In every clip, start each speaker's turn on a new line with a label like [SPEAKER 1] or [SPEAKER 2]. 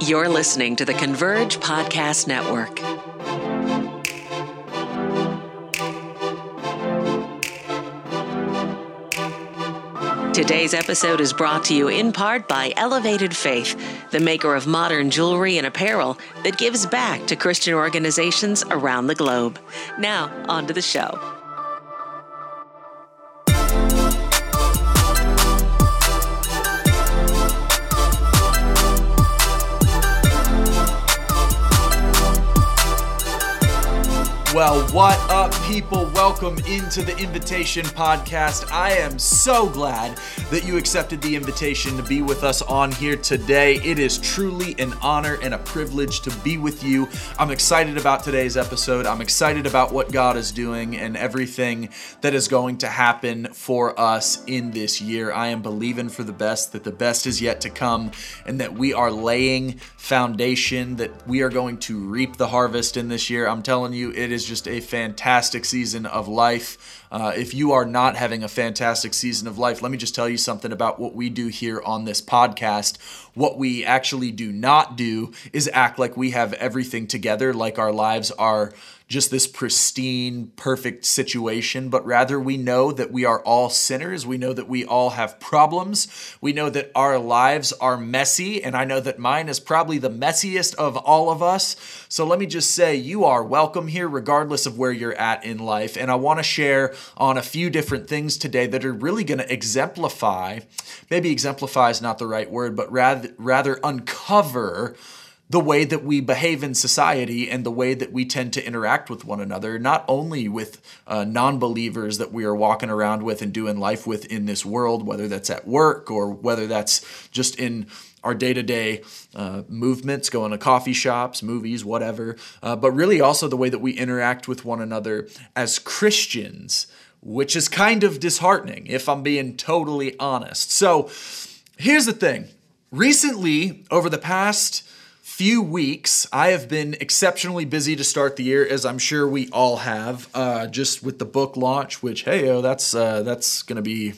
[SPEAKER 1] You're listening to the Converge Podcast Network. Today's episode is brought to you in part by Elevated Faith, the maker of modern jewelry and apparel that gives back to Christian organizations around the globe. Now, on to the show.
[SPEAKER 2] Well, what up, people? Welcome into the Invitation Podcast. I am so glad that you accepted the invitation to be with us on here today. It is truly an honor and a privilege to be with you. I'm excited about today's episode. I'm excited about what God is doing and everything that is going to happen for us in this year. I am believing for the best, that the best is yet to come, and that we are laying foundation, that we are going to reap the harvest in this year. I'm telling you, it is just a fantastic season of life. If you are not having a fantastic season of life, let me just tell you something about what we do here on this podcast. What we actually do not do is act like we have everything together, like our lives are just this pristine, perfect situation, but rather we know that we are all sinners. We know that we all have problems. We know that our lives are messy, and I know that mine is probably the messiest of all of us. So let me just say, you are welcome here regardless of where you're at in life. And I want to share on a few different things today that are really going to exemplify, maybe exemplify is not the right word, but rather uncover the way that we behave in society and the way that we tend to interact with one another, not only with non-believers that we are walking around with and doing life with in this world, whether that's at work or whether that's just in our day-to-day movements, going to coffee shops, movies, whatever, but really also the way that we interact with one another as Christians, which is kind of disheartening, if I'm being totally honest. So here's the thing. Recently, over the past few weeks, I have been exceptionally busy to start the year, as I'm sure we all have, just with the book launch, which, hey, that's going to be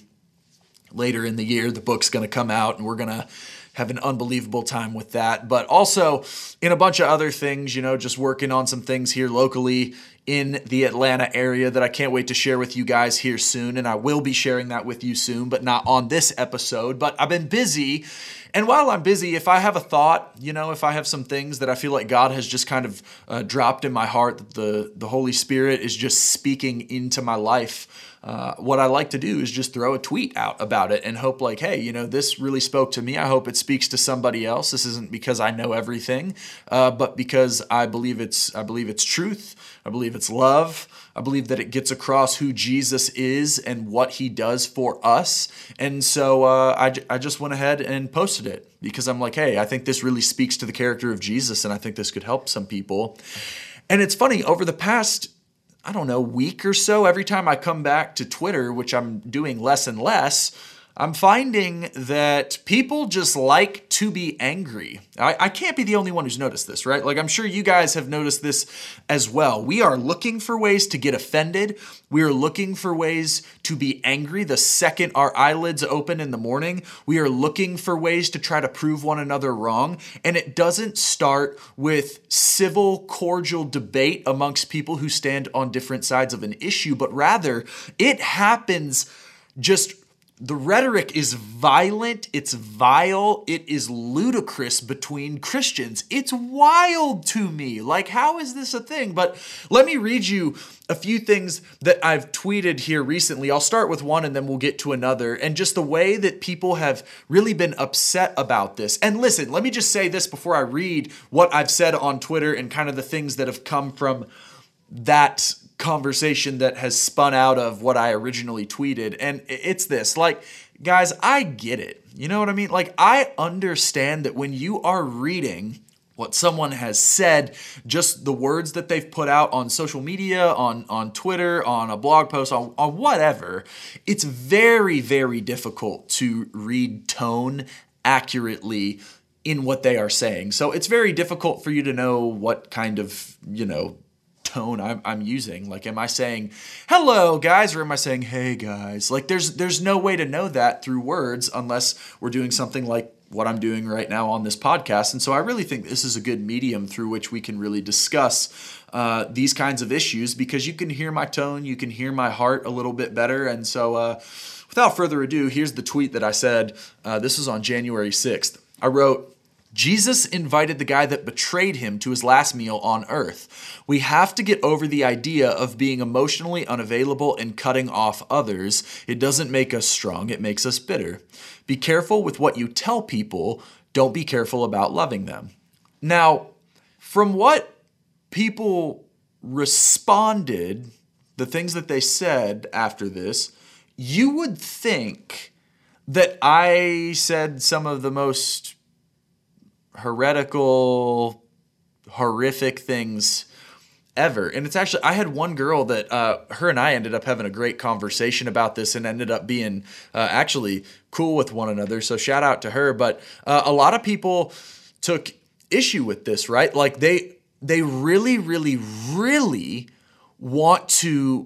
[SPEAKER 2] later in the year. The book's going to come out, and we're going to have an unbelievable time with that. But also in a bunch of other things, just working on some things here locally in the Atlanta area that I can't wait to share with you guys here soon. And I will be sharing that with you soon, but not on this episode. But I've been busy. And while I'm busy, if I have a thought, if I have some things that I feel like God has just kind of dropped in my heart, that the Holy Spirit is just speaking into my life, what I like to do is just throw a tweet out about it and hope like, hey, this really spoke to me. I hope it speaks to somebody else. This isn't because I know everything, but because I believe it's truth. I believe it's love. I believe that it gets across who Jesus is and what he does for us. And so I just went ahead and posted it because I'm like, hey, I think this really speaks to the character of Jesus, and I think this could help some people. And it's funny, over the past, week or so, every time I come back to Twitter, which I'm doing less and less, I'm finding that people just like to be angry. I can't be the only one who's noticed this, right? Like, I'm sure you guys have noticed this as well. We are looking for ways to get offended. We are looking for ways to be angry the second our eyelids open in the morning. We are looking for ways to try to prove one another wrong. And it doesn't start with civil, cordial debate amongst people who stand on different sides of an issue, but rather it happens just. The rhetoric is violent, it's vile, it is ludicrous between Christians. It's wild to me. Like, how is this a thing? But let me read you a few things that I've tweeted here recently. I'll start with one and then we'll get to another. And just the way that people have really been upset about this. And listen, let me just say this before I read what I've said on Twitter and kind of the things that have come from that conversation that has spun out of what I originally tweeted. And it's this, like, guys, I get it. You know what I mean? Like, I understand that when you are reading what someone has said, just the words that they've put out on social media, on Twitter, on a blog post, on whatever, it's very, very difficult to read tone accurately in what they are saying. So it's very difficult for you to know what kind of, tone I'm using. Like, am I saying, hello guys, or am I saying, hey guys? Like, there's no way to know that through words unless we're doing something like what I'm doing right now on this podcast. And so I really think this is a good medium through which we can really discuss these kinds of issues, because you can hear my tone, you can hear my heart a little bit better. And so without further ado, here's the tweet that I said. This was on January 6th. I wrote, Jesus invited the guy that betrayed him to his last meal on earth. We have to get over the idea of being emotionally unavailable and cutting off others. It doesn't make us strong, it makes us bitter. Be careful with what you tell people. Don't be careful about loving them. Now, from what people responded, the things that they said after this, you would think that I said some of the most heretical, horrific things ever. And it's actually, I had one girl that her and I ended up having a great conversation about this and ended up being actually cool with one another. So shout out to her. But a lot of people took issue with this, right? Like they really, really, really want to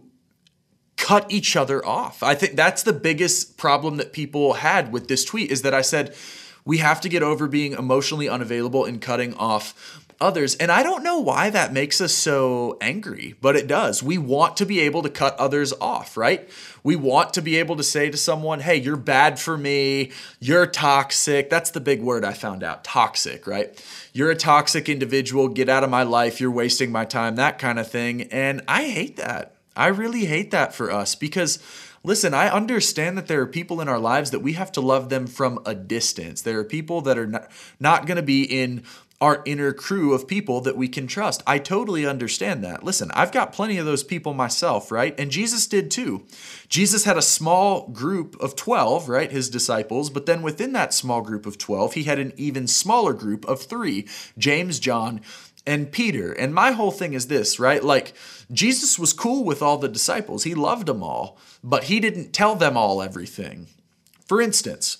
[SPEAKER 2] cut each other off. I think that's the biggest problem that people had with this tweet, is that I said, we have to get over being emotionally unavailable and cutting off others. And I don't know why that makes us so angry, but it does. We want to be able to cut others off, right? We want to be able to say to someone, hey, you're bad for me. You're toxic. That's the big word I found out, toxic, right? You're a toxic individual. Get out of my life. You're wasting my time, that kind of thing. And I hate that. I really hate that for us, because listen, I understand that there are people in our lives that we have to love them from a distance. There are people that are not going to be in our inner crew of people that we can trust. I totally understand that. Listen, I've got plenty of those people myself, right? And Jesus did too. Jesus had a small group of 12, right? His disciples. But then within that small group of 12, he had an even smaller group of 3, James, John, and Peter. And my whole thing is this, right? Like, Jesus was cool with all the disciples. He loved them all, but he didn't tell them all everything. For instance,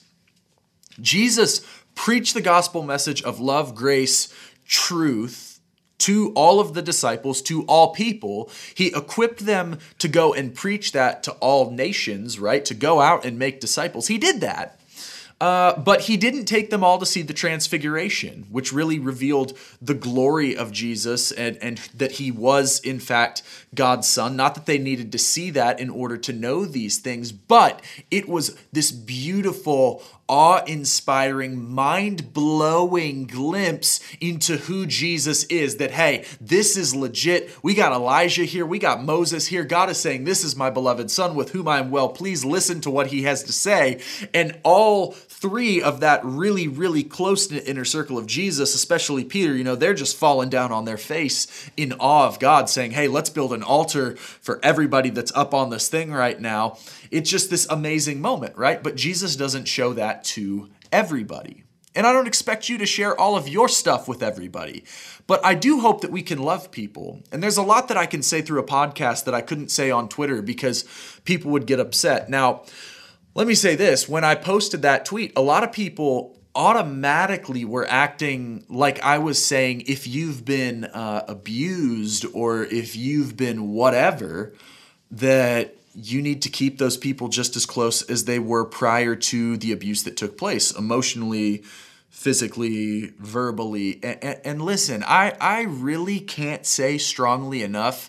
[SPEAKER 2] Jesus preached the gospel message of love, grace, truth to all of the disciples, to all people. He equipped them to go and preach that to all nations, right? To go out and make disciples. He did that. But he didn't take them all to see the transfiguration, which really revealed the glory of Jesus and that he was, in fact, God's son. Not that they needed to see that in order to know these things, but it was this beautiful, awe-inspiring, mind-blowing glimpse into who Jesus is. That, hey, this is legit. We got Elijah here. We got Moses here. God is saying, this is my beloved son with whom I am well pleased. Listen to what he has to say. And all 3 of that really, really close inner circle of Jesus, especially Peter, they're just falling down on their face in awe of God, saying, hey, let's build an altar for everybody that's up on this thing right now. It's just this amazing moment, right? But Jesus doesn't show that to everybody. And I don't expect you to share all of your stuff with everybody, but I do hope that we can love people. And there's a lot that I can say through a podcast that I couldn't say on Twitter because people would get upset. Now, let me say this. When I posted that tweet, a lot of people automatically were acting like I was saying, if you've been abused or if you've been whatever, that you need to keep those people just as close as they were prior to the abuse that took place, emotionally, physically, verbally. And listen, I really can't say strongly enough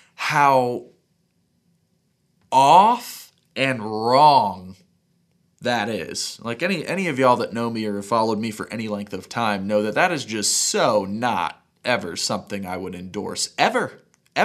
[SPEAKER 2] how off and wrong that is. Like any of y'all that know me or have followed me for any length of time know that that is just so not ever something I would endorse. Ever.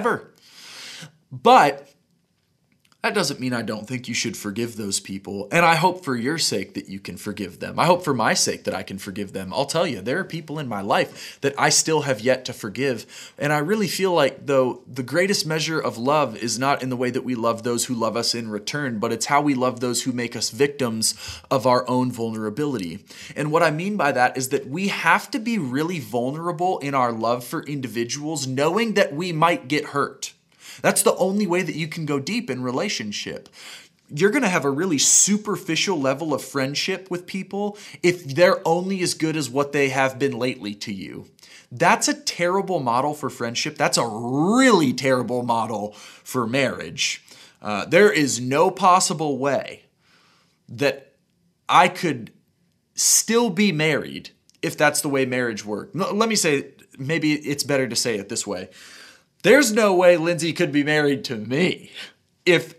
[SPEAKER 2] But that doesn't mean I don't think you should forgive those people. And I hope for your sake that you can forgive them. I hope for my sake that I can forgive them. I'll tell you, there are people in my life that I still have yet to forgive. And I really feel like, though, the greatest measure of love is not in the way that we love those who love us in return, but it's how we love those who make us victims of our own vulnerability. And what I mean by that is that we have to be really vulnerable in our love for individuals, knowing that we might get hurt. That's the only way that you can go deep in relationship. You're going to have a really superficial level of friendship with people if they're only as good as what they have been lately to you. That's a terrible model for friendship. That's a really terrible model for marriage. There is no possible way that I could still be married if that's the way marriage worked. Let me say, maybe it's better to say it this way. There's no way Lindsay could be married to me if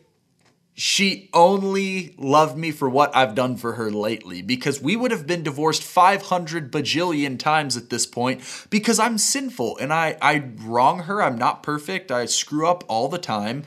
[SPEAKER 2] she only loved me for what I've done for her lately, because we would have been divorced 500 bajillion times at this point because I'm sinful and I wrong her. I'm not perfect. I screw up all the time,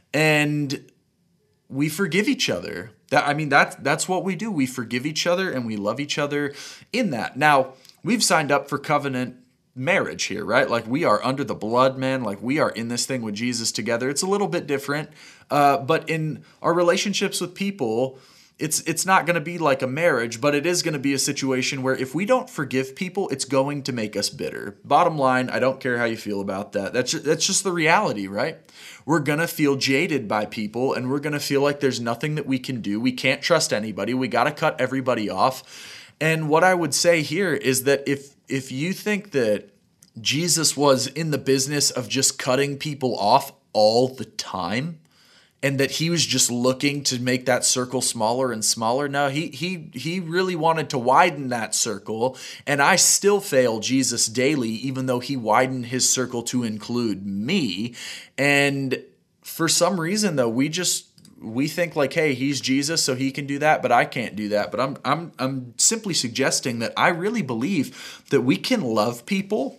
[SPEAKER 2] and we forgive each other. That's what we do. We forgive each other and we love each other in that. Now, we've signed up for covenant marriage here, right? Like, we are under the blood, man. Like, we are in this thing with Jesus together. It's a little bit different. But in our relationships with people, it's not going to be like a marriage, but it is going to be a situation where if we don't forgive people, it's going to make us bitter. Bottom line, I don't care how you feel about that. That's just the reality, right? We're going to feel jaded by people, and we're going to feel like there's nothing that we can do. We can't trust anybody. We got to cut everybody off. And what I would say here is that if you think that Jesus was in the business of just cutting people off all the time, and that he was just looking to make that circle smaller and smaller. No, he really wanted to widen that circle, and I still fail Jesus daily, even though he widened his circle to include me. And for some reason, though, we think like, hey, he's Jesus, so he can do that, but I can't do that. But I'm simply suggesting that I really believe that we can love people,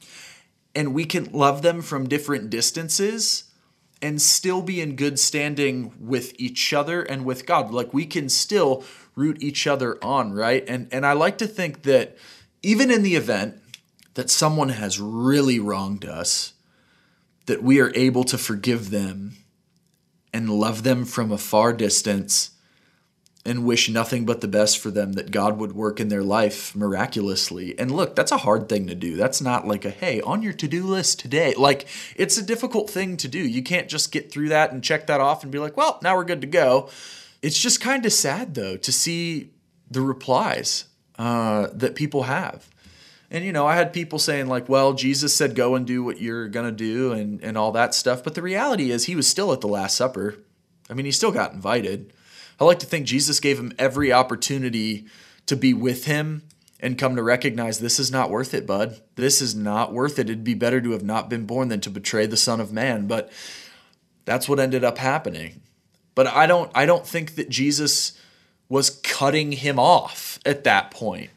[SPEAKER 2] and we can love them from different distances, and still be in good standing with each other and with God. Like, we can still root each other on, right? And I like to think that even in the event that someone has really wronged us, that we are able to forgive them and love them from a far distance and wish nothing but the best for them, that God would work in their life miraculously. And look, that's a hard thing to do. That's not like a, hey, on your to-do list today. Like, it's a difficult thing to do. You can't just get through that and check that off and be like, well, now we're good to go. It's just kind of sad, though, to see the replies that people have. And, I had people saying like, well, Jesus said, go and do what you're going to do and all that stuff. But the reality is he was still at the Last Supper. I mean, he still got invited. I like to think Jesus gave him every opportunity to be with him and come to recognize, this is not worth it, bud. This is not worth it. It'd be better to have not been born than to betray the Son of Man. But that's what ended up happening. But I don't think that Jesus was cutting him off at that point.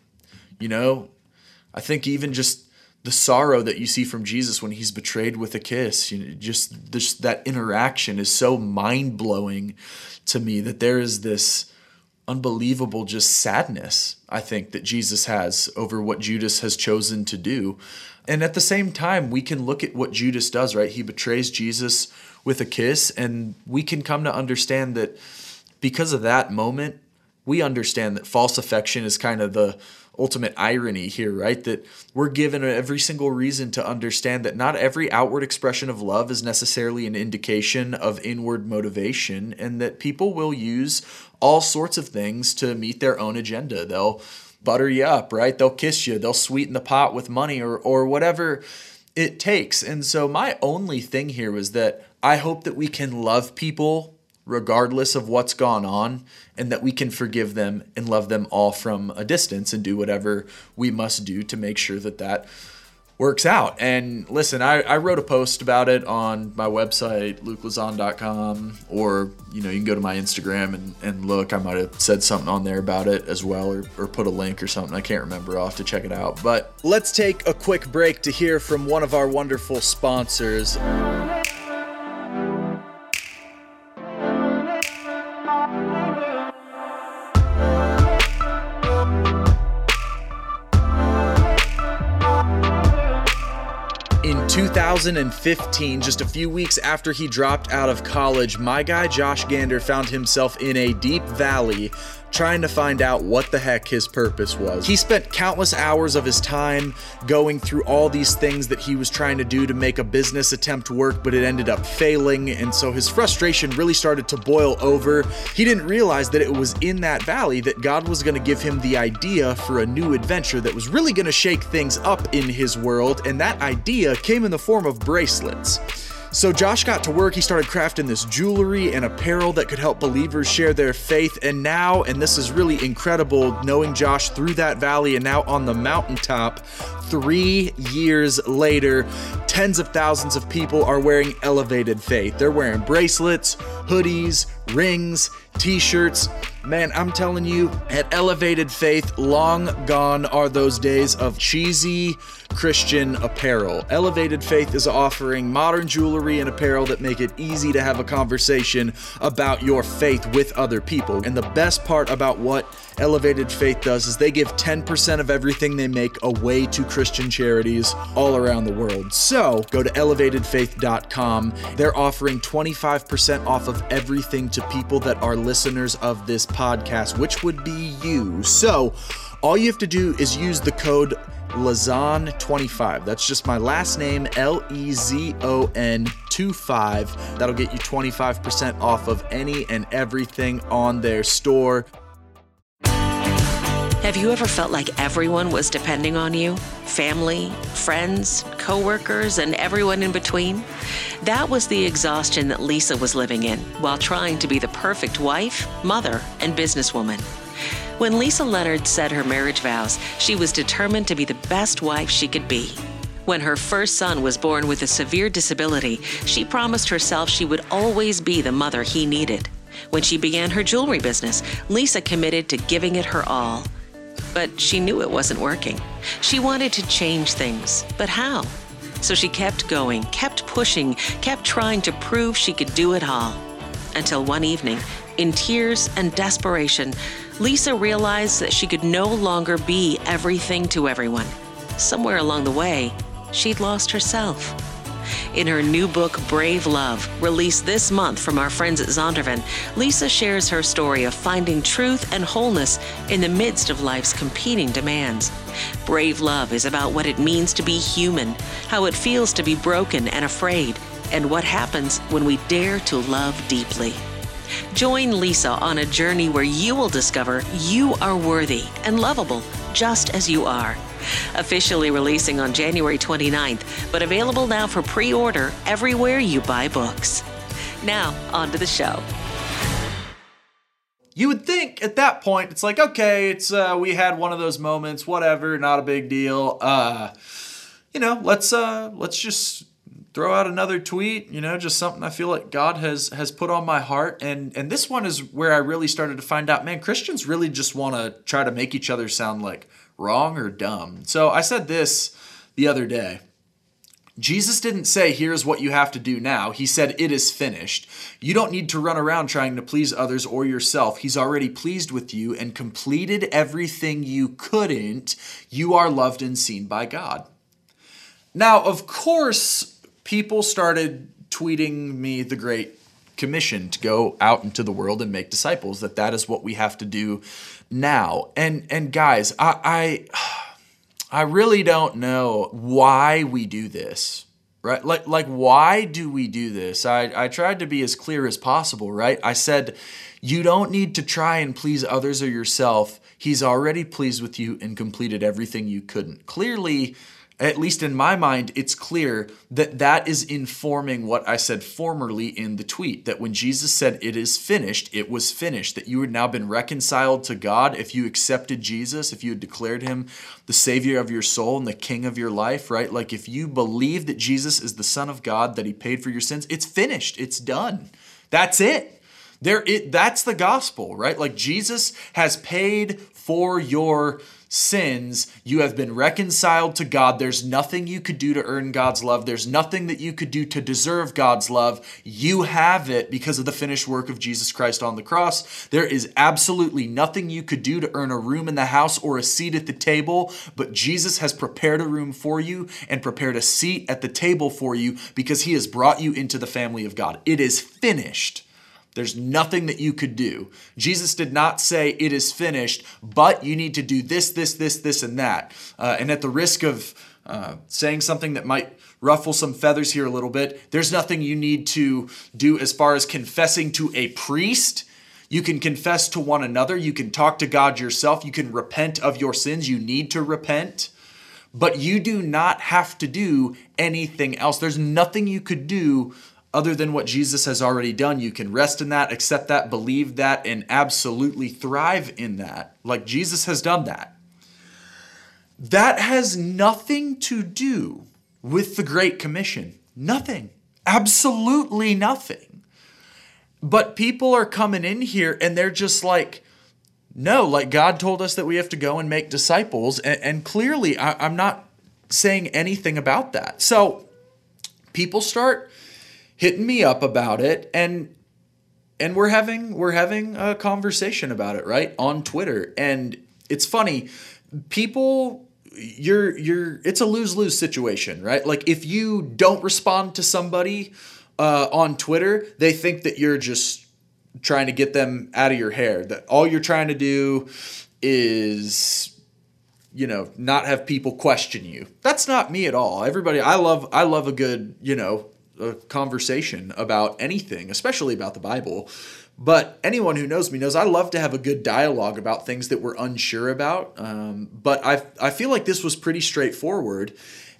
[SPEAKER 2] I think even just the sorrow that you see from Jesus when he's betrayed with a kiss, just that interaction is so mind-blowing to me, that there is this unbelievable just sadness, I think, that Jesus has over what Judas has chosen to do. And at the same time, we can look at what Judas does, right? He betrays Jesus with a kiss, and we can come to understand that because of that moment, we understand that false affection is kind of the ultimate irony here, right? That we're given every single reason to understand that not every outward expression of love is necessarily an indication of inward motivation, and that people will use all sorts of things to meet their own agenda. They'll butter you up, right? They'll kiss you. They'll sweeten the pot with money or whatever it takes. And so my only thing here was that I hope that we can love people regardless of what's gone on, and that we can forgive them and love them all from a distance and do whatever we must do to make sure that that works out. And listen, I wrote a post about it on my website, lukelazan.com, or, you can go to my Instagram and look. I might have said something on there about it as well, or put a link or something. I can't remember. I'll have to check it out. But let's take a quick break to hear from one of our wonderful sponsors. In 2015, just a few weeks after he dropped out of college, my guy Josh Gander found himself in a deep valley trying to find out what the heck his purpose was. He spent countless hours of his time going through all these things that he was trying to do to make a business attempt work, but it ended up failing, and so his frustration really started to boil over. He didn't realize that it was in that valley that God was going to give him the idea for a new adventure that was really going to shake things up in his world, and that idea came in the form of bracelets. So Josh got to work. He started crafting this jewelry and apparel that could help believers share their faith. And now, and this is really incredible, knowing Josh through that valley and now on the mountaintop, 3 years later, tens of thousands of people are wearing Elevated Faith. They're wearing bracelets, hoodies, rings, t-shirts. Man, I'm telling you, at Elevated Faith, long gone are those days of cheesy Christian apparel. Elevated Faith is offering modern jewelry and apparel that make it easy to have a conversation about your faith with other people. And the best part about what Elevated Faith does is they give 10% of everything they make away to Christian charities all around the world. So go to elevatedfaith.com. They're offering 25% off of everything to people that are listeners of this podcast, which would be you. So all you have to do is use the code Lezon25. That's just my last name, Lezon 25. That'll get you 25% off of any and everything on their store.
[SPEAKER 1] Have you ever felt like everyone was depending on you? Family, friends, coworkers, and everyone in between? That was the exhaustion that Lisa was living in while trying to be the perfect wife, mother, and businesswoman. When Lisa Leonard said her marriage vows, she was determined to be the best wife she could be. When her first son was born with a severe disability, she promised herself she would always be the mother he needed. When she began her jewelry business, Lisa committed to giving it her all. But she knew it wasn't working. She wanted to change things, but how? So she kept going, kept pushing, kept trying to prove she could do it all. Until one evening, in tears and desperation, Lisa realized that she could no longer be everything to everyone. Somewhere along the way, she'd lost herself. In her new book, Brave Love, released this month from our friends at Zondervan, Lisa shares her story of finding truth and wholeness in the midst of life's competing demands. Brave Love is about what it means to be human, how it feels to be broken and afraid, and what happens when we dare to love deeply. Join Lisa on a journey where you will discover you are worthy and lovable just as you are. Officially releasing on January 29th, but available now for pre-order everywhere you buy books. Now, on to the show.
[SPEAKER 2] You would think at that point, it's like, okay, it's we had one of those moments, whatever, not a big deal. Let's just throw out another tweet, just something I feel like God has put on my heart. And this one is where I really started to find out, man, Christians really just want to try to make each other sound like wrong or dumb. So I said this the other day. Jesus didn't say, here's what you have to do now. He said, it is finished. You don't need to run around trying to please others or yourself. He's already pleased with you and completed everything you couldn't. You are loved and seen by God. Now, of course, people started tweeting me the Great Commission to go out into the world and make disciples, that is what we have to do now. And guys, I really don't know why we do this, right? Like why do we do this? I tried to be as clear as possible, right? I said, you don't need to try and please others or yourself. He's already pleased with you and completed everything you couldn't. Clearly, at least in my mind, it's clear that is informing what I said formerly in the tweet, that when Jesus said it is finished, it was finished, that you had now been reconciled to God if you accepted Jesus, if you had declared him the Savior of your soul and the King of your life, right? Like if you believe that Jesus is the Son of God, that he paid for your sins, it's finished, it's done. That's it. That's the gospel, right? Like Jesus has paid for your sins. You have been reconciled to God. There's nothing you could do to earn God's love. There's nothing that you could do to deserve God's love. You have it because of the finished work of Jesus Christ on the cross. There is absolutely nothing you could do to earn a room in the house or a seat at the table, but Jesus has prepared a room for you and prepared a seat at the table for you because he has brought you into the family of God. It is finished. There's nothing that you could do. Jesus did not say it is finished, but you need to do this, and that. And at the risk of saying something that might ruffle some feathers here a little bit, there's nothing you need to do as far as confessing to a priest. You can confess to one another. You can talk to God yourself. You can repent of your sins. You need to repent. But you do not have to do anything else. There's nothing you could do other than what Jesus has already done. You can rest in that, accept that, believe that, and absolutely thrive in that, like Jesus has done that. That has nothing to do with the Great Commission. Nothing. Absolutely nothing. But people are coming in here and they're just like, no, like God told us that we have to go and make disciples. And clearly I'm not saying anything about that. So people start hitting me up about it, and we're having a conversation about it, right, on Twitter. And it's funny, people, it's a lose-lose situation, right? Like if you don't respond to somebody on Twitter, they think that you're just trying to get them out of your hair, that all you're trying to do is, not have people question you. That's not me at all. Everybody, I love a good, a conversation about anything, especially about the Bible. But anyone who knows me knows I love to have a good dialogue about things that we're unsure about. But I feel like this was pretty straightforward.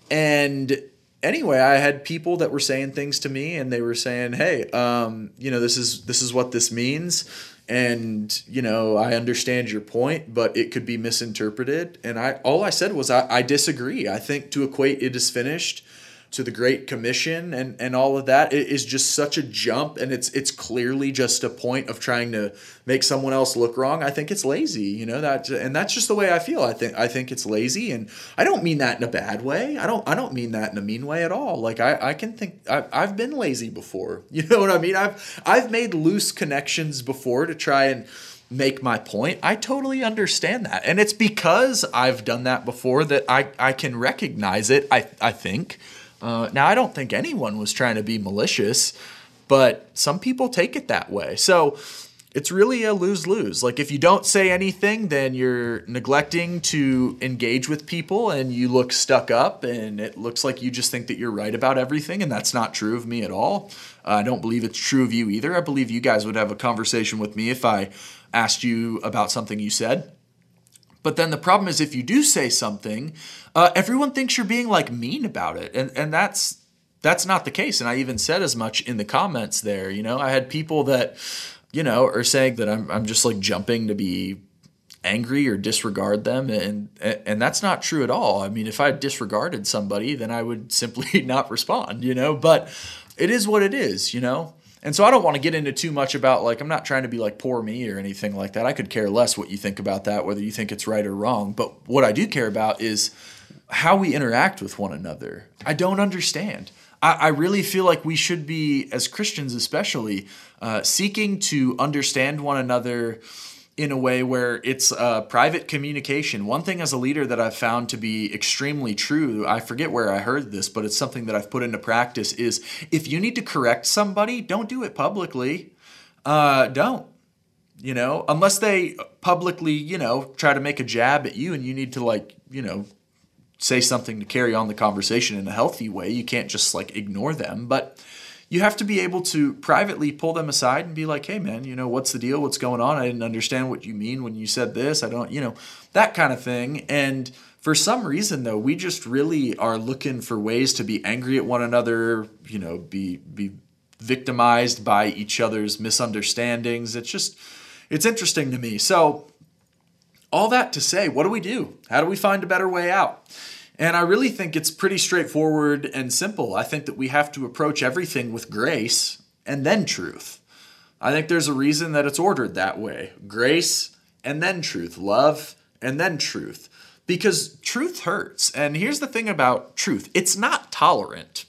[SPEAKER 2] And anyway, I had people that were saying things to me, and they were saying, hey, this is what this means. And, I understand your point, but it could be misinterpreted. And all I said was I disagree. I think to equate "it is finished" to the Great Commission and all of that, it is just such a jump, and it's clearly just a point of trying to make someone else look wrong. I think it's lazy, and that's just the way I feel. I think it's lazy, and I don't mean that in a bad way. I don't mean that in a mean way at all. Like I can think I've been lazy before. You know what I mean? I've made loose connections before to try and make my point. I totally understand that, and it's because I've done that before that I can recognize it. I think. Now, I don't think anyone was trying to be malicious, but some people take it that way. So it's really a lose-lose. Like if you don't say anything, then you're neglecting to engage with people and you look stuck up, and it looks like you just think that you're right about everything, and that's not true of me at all. I don't believe it's true of you either. I believe you guys would have a conversation with me if I asked you about something you said. But then the problem is if you do say something, everyone thinks you're being like mean about it. And that's not the case. And I even said as much in the comments there. I had people that, are saying that I'm just like jumping to be angry or disregard them. And that's not true at all. I mean, if I disregarded somebody, then I would simply not respond, but it is what it is, And so I don't want to get into too much about, like, I'm not trying to be like poor me or anything like that. I could care less what you think about that, whether you think it's right or wrong. But what I do care about is how we interact with one another. I don't understand. I really feel like we should be, as Christians especially, seeking to understand one another in a way where it's private communication. One thing as a leader that I've found to be extremely true, I forget where I heard this, but it's something that I've put into practice, is if you need to correct somebody, don't do it publicly. Don't. Unless they publicly, try to make a jab at you and you need to say something to carry on the conversation in a healthy way. You can't just ignore them. But you have to be able to privately pull them aside and be like, hey, man, what's the deal? What's going on? I didn't understand what you mean when you said this. I don't, that kind of thing. And for some reason, though, we just really are looking for ways to be angry at one another, be victimized by each other's misunderstandings. It's interesting to me. So all that to say, what do we do? How do we find a better way out? And I really think it's pretty straightforward and simple. I think that we have to approach everything with grace and then truth. I think there's a reason that it's ordered that way. Grace and then truth. Love and then truth. Because truth hurts. And here's the thing about truth. It's not tolerant.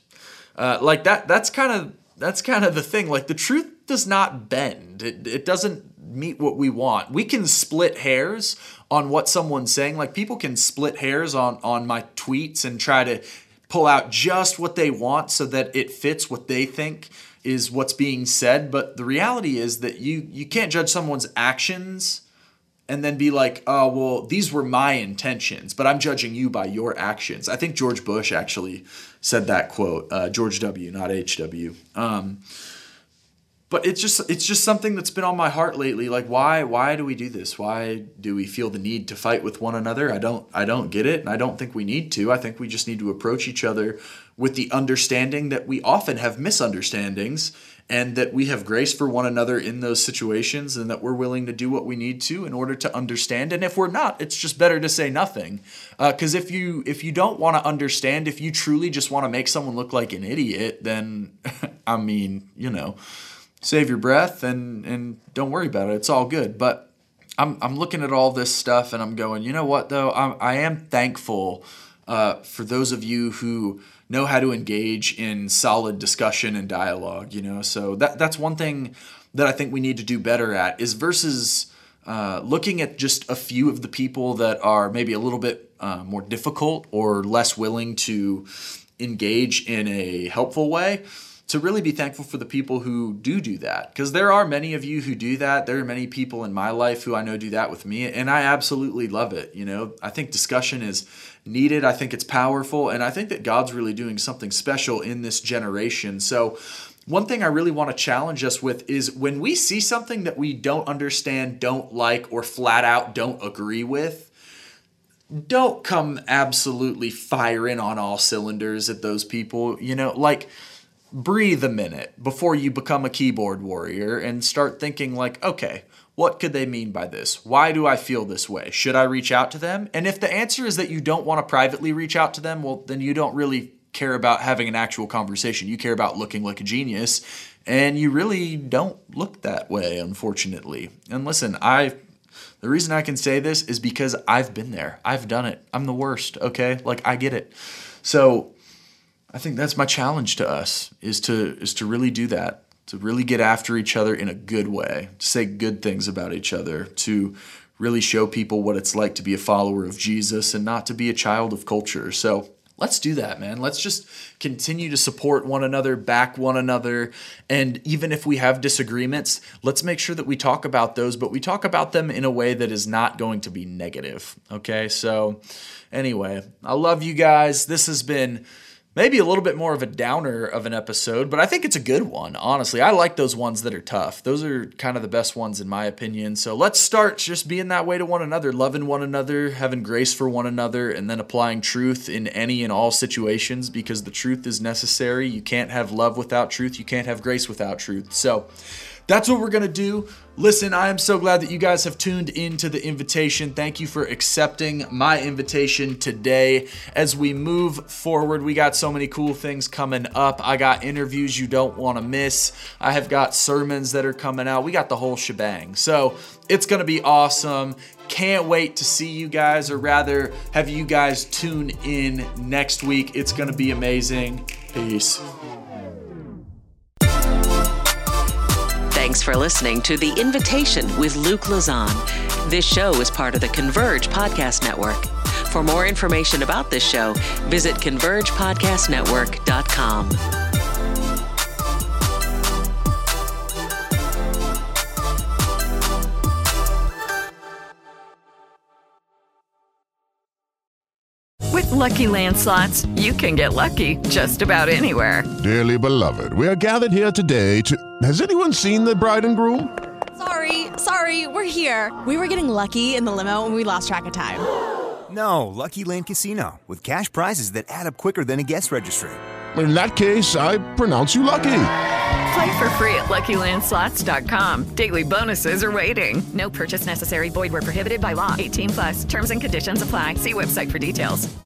[SPEAKER 2] That's kind of the thing. Like, the truth does not bend. It doesn't meet what we want. We can split hairs on what someone's saying. Like, people can split hairs on my tweets and try to pull out just what they want so that it fits what they think is what's being said. But the reality is that you can't judge someone's actions and then be like, oh, well, these were my intentions, but I'm judging you by your actions. I think George Bush actually said that quote, George W., not H.W. But But it's just something that's been on my heart lately. Like, why do we do this? Why do we feel the need to fight with one another? I don't get it, and I don't think we need to. I think we just need to approach each other with the understanding that we often have misunderstandings, and that we have grace for one another in those situations, and that we're willing to do what we need to in order to understand. And if we're not, it's just better to say nothing. Because if you don't want to understand, if you truly just want to make someone look like an idiot, then, I mean, save your breath and don't worry about it. It's all good. But I'm looking at all this stuff and I'm going, you know what, though? I am thankful for those of you who know how to engage in solid discussion and dialogue, So that's one thing that I think we need to do better at, is versus looking at just a few of the people that are maybe a little bit more difficult or less willing to engage in a helpful way, to really be thankful for the people who do that. Because there are many of you who do that. There are many people in my life who I know do that with me, and I absolutely love it. I think discussion is needed. I think it's powerful, and I think that God's really doing something special in this generation. So one thing I really want to challenge us with is, when we see something that we don't understand, don't like, or flat out don't agree with, don't come absolutely firing on all cylinders at those people. Breathe a minute before you become a keyboard warrior and start thinking like, okay, what could they mean by this? Why do I feel this way? Should I reach out to them? And if the answer is that you don't want to privately reach out to them, well, then you don't really care about having an actual conversation. You care about looking like a genius, and you really don't look that way, unfortunately. And listen, the reason I can say this is because I've been there. I've done it. I'm the worst, okay? I get it. So I think that's my challenge to us, is to really do that, to really get after each other in a good way, to say good things about each other, to really show people what it's like to be a follower of Jesus and not to be a child of culture. So let's do that, man. Let's just continue to support one another, back one another. And even if we have disagreements, let's make sure that we talk about those, but we talk about them in a way that is not going to be negative. Okay. So anyway, I love you guys. This has been maybe a little bit more of a downer of an episode, but I think it's a good one, honestly. I like those ones that are tough. Those are kind of the best ones in my opinion. So let's start just being that way to one another, loving one another, having grace for one another, and then applying truth in any and all situations, because the truth is necessary. You can't have love without truth. You can't have grace without truth. So that's what we're going to do. Listen, I am so glad that you guys have tuned into the invitation. Thank you for accepting my invitation today. As we move forward, we got so many cool things coming up. I got interviews you don't want to miss. I have got sermons that are coming out. We got the whole shebang. So it's going to be awesome. Can't wait to see you guys, or rather have you guys tune in next week. It's going to be amazing. Peace.
[SPEAKER 1] Thanks for listening to The Invitation with Luke Lazan. This show is part of the Converge Podcast Network. For more information about this show, visit convergepodcastnetwork.com.
[SPEAKER 3] With Lucky Land Slots, you can get lucky just about anywhere.
[SPEAKER 4] Dearly beloved, we are gathered here today to... Has anyone seen the bride and groom?
[SPEAKER 5] Sorry, we're here. We were getting lucky in the limo and we lost track of time.
[SPEAKER 6] No, Lucky Land Casino, with cash prizes that add up quicker than a guest registry.
[SPEAKER 4] In that case, I pronounce you lucky.
[SPEAKER 3] Play for free at LuckyLandSlots.com. Daily bonuses are waiting. No purchase necessary. Void where prohibited by law. 18+. Terms and conditions apply. See website for details.